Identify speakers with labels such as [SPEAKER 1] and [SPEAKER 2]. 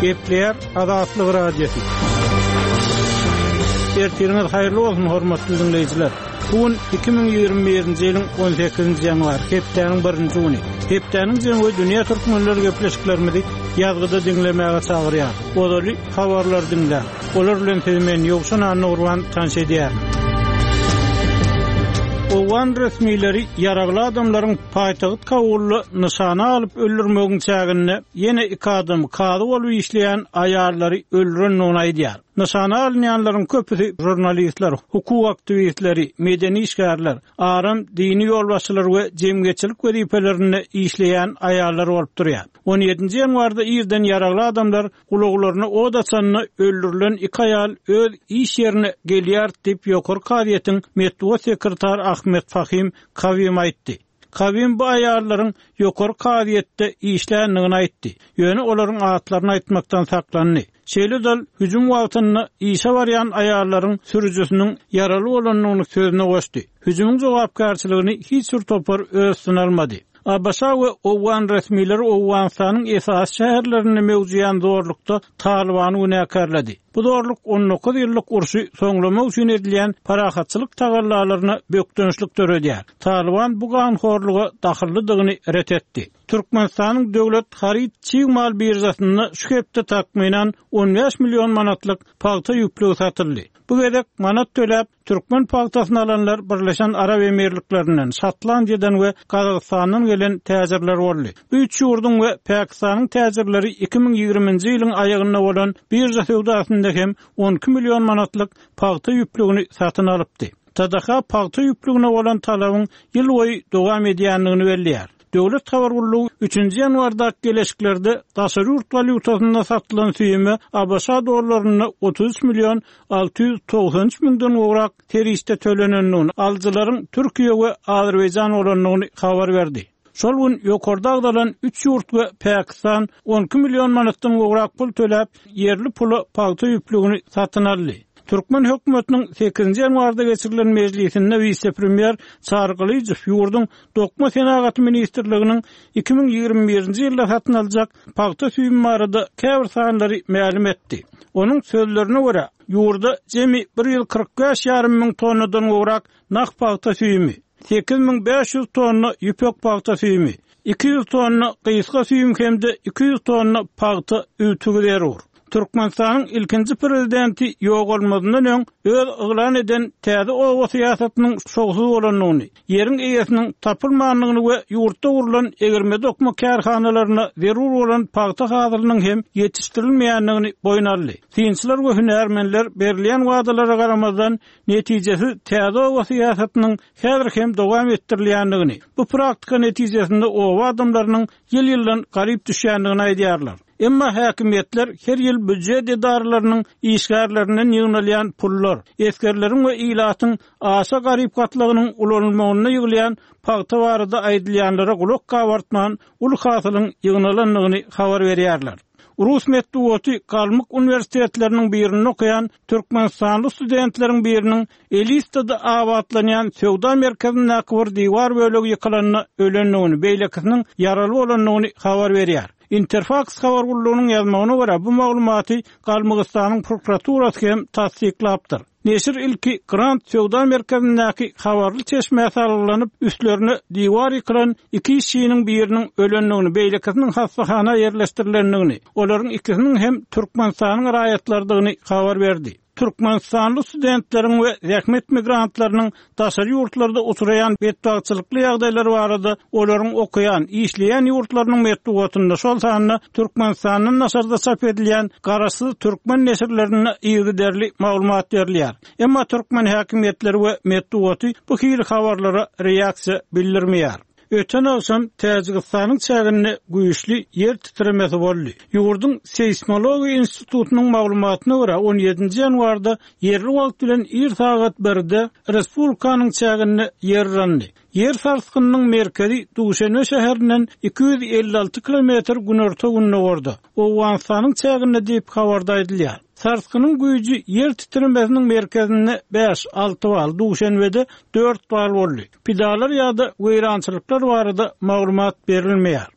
[SPEAKER 1] Gepler Azatlyk radiosu. Ertiriniz hayırlı olsun hormatly dinleyijiler. Bugün 2021-nji ýylyň 18-nji ýanwary, hepdeniň 1-nji güni. Hepdeniň jemgy dünýä türkmenleri gepleşiklerimizi ýazgyda dinlemäge çagyrýar. Odaly habarlar dinler. Olar bilen men ýoksan Nurwan tanş edýär. Owan resmileri yaraglı adamlaryň paýtagyt Kabully nyşana alyp öldürmegiň çägine ýene 2 adam kady bolup işleýän aýallary öldürenini aýdýar. Nyşana alynýanlaryň köpüsi jurnalistler, hukuk aktivistleri, medeni işgärler, aram dini ýolbaşçylar we jemgyýetçilik wezipelerini işleýän aýallar bolup durýar. 17-nji ýanwarda ýerden yaragly adamlar gulaglaryny odaçanyny öldürilen 2 aýal öz iş ýerine gelýär diýip ýokary kadiýetiň metbuat sekretary Ahmet Fahim Kavim aýtdy. Kavim bu aýallaryň ýokary kadiýetde işländigini aýtdy. Ýöne olaryň atlaryny aýtmakdan saklandy. Şeýle hüjüm wagtyny işe barýan aýallaryň sürüjüsiniň yaraly bolanyny sözüne goşdy. Hüjümyň jogapkarçylygyny hiç bir topar öýsün almady. Abasa we Owan resmileri Owganistanyň esas şäherlerini mewjudyan zorlukda Talibany günäkärledi. Bu zorluk 19 ýyllyk urşy soňlamak üçin edilýän parahatçylyk tagallalaryna bökdönüşlik töredýär. Taliban bu ganhorluga dahyllydygyny ret etdi. Türkmenistanyň döwlet harit çiğmal birjasyny şu hepde takminan 15 milyon manatlyk paýta ýüplügi satyldy. Bu gedek manat töläp Türkmen paýtasyny alanlar Birleşen Arab Emirliklerinden, Şotlandiýadan we Kazakstandan gelen täzirler boldy. Bu üç ýurdun we Pakistanyň täzirleri 2020-nji ýylyň aýagyna bolan birja sowdasynda hem 12 milyon manatlyk paýta ýüplügini satyn alypdy. Tadaka paýta ýüplügine bolan talabyň ýyl boýy dowam edýändigini belliýär. Döwlet habargullugy 3-nji ýanwarda geleşiklerde daşary ýurt valyutasynda satylan süýme Abasa dollaryny 33 milyon 693 miňden gowrak teriste tölenenini, aljylaryň Türkiýe we Azerbaýjan bolanyny habar berdi. Şol gün ýokarda agdalan 3 ýurt we Pakistan 12 milyon manatdan gowrak pul töläp ýerli puly paýta ýüplügini satyn aldy. Türkmen hökümetiniň 8-nji ýanwarda geçirilen mejlisinde vice-premier Çargylyjew ýurdun Dokma Senagat ministrliginiň 2021-nji ýylda satyn aljak paýta süýme barada käbir sanlary ma'lum etdi. Onuň sözlerine görä, ýurda jemi 1 ýyl 45,5 miň tonnadan gowrak nak paýta süýme, 8500 tonna ýüpek paýta süýme, 200 tonna gysga süýme hemde 200 tonna paýta üýtügi berýär. Türkmenistanyň ilkinji prezidenti ýok bolmadyndan öň öz yglan eden täze owa syýasatynyň şoğsuz bolanyny, ýeriň eýesiniň tapylmanlygyny we ýurtda gurulan egerme dokma kärhanalaryna zerur bolan paýta hazırlygynyň hem ýetişdirilmeýändigini boýun aldy. Synçylar we hünärmenler berilýän wadalara garamazdan netijesi täze owa syýasatynyň häzir hem dowam etdirilýändigini, bu praktika netijesinde owa adamlarynyň ýyl-ýyldan garyp düşýändigini aýdýarlar. Emma häkimetler her ýyl büdjet edaralarynyň işgärlerinden ýygnalýan pullar, eskerleriň we ilatyň aşa garyp gatlygynyň ulanmagyna ýygylýan paýta barada aýdylýanlara gulak gabartman ul hasylyň ýygnalandygyny habar berýärler. Rus metbuaty Kalmyk universitetleriniň birini okuyan Türkmenistanly studentleriň biriniň Elistada awatlanýan Sowda merkezinde bir diýwar bölegi ýykylanyny ölenligini, beýlekisiniň yaraly bolanyny habar berýär. Interfax habargullugynyň ýazmagyna görä bu maglumaty Kalmygystanyň prokuraturasy hem tasdiklapdyr. Neşir ilki Grant Sowda merkezindäki habarly çeşmeýe salynyp üstlerine diýwar ýykylan 2 kişiniň biriniň ölenligini, beýlekisiniň hastahana ýerleşdirilendigini, olaryň ikisiniň hem Türkmenistanyň raýatlardygyny habar berdi. Türkmenistanly studentleriň we zähmet migrantlarynyň daşary ýurtlarda oturaýan bedbagçylykly ýagdaýlary barada olaryň okuyan, işleýän ýurtlarynyň metbuatynda şol sanyny Türkmenistanyň nasarda çap edilýän garaşsyz türkmen neşirlerine ýygyderli maglumat berilýär. Emma türkmen häkimetleri we metbuaty bu hili habarlara reaksiýa bildirmeýär. Öten akşam Täjikistanyň çägine güýçli ýer titremesi boldy. Ýurdun seismologiýa institutunyň maglumatyna görä 17-nji ýanwarda ýerli wagt bilen 1 sagat 1-de respublikanyň çägine ýer randy. Yer sarskynynyň merkezi Duşanbe şäherinden 256 kilometr günorta günne gordy. Owganistanyň çägine diýip habarda edilýär. Sarskynyň güýji yer titremesiniň merkezinde 5-6 bal, Duşanbede 4 bal boldy. Pidalar ýa-da weýrançylyklar barada maglumat berilmeýär.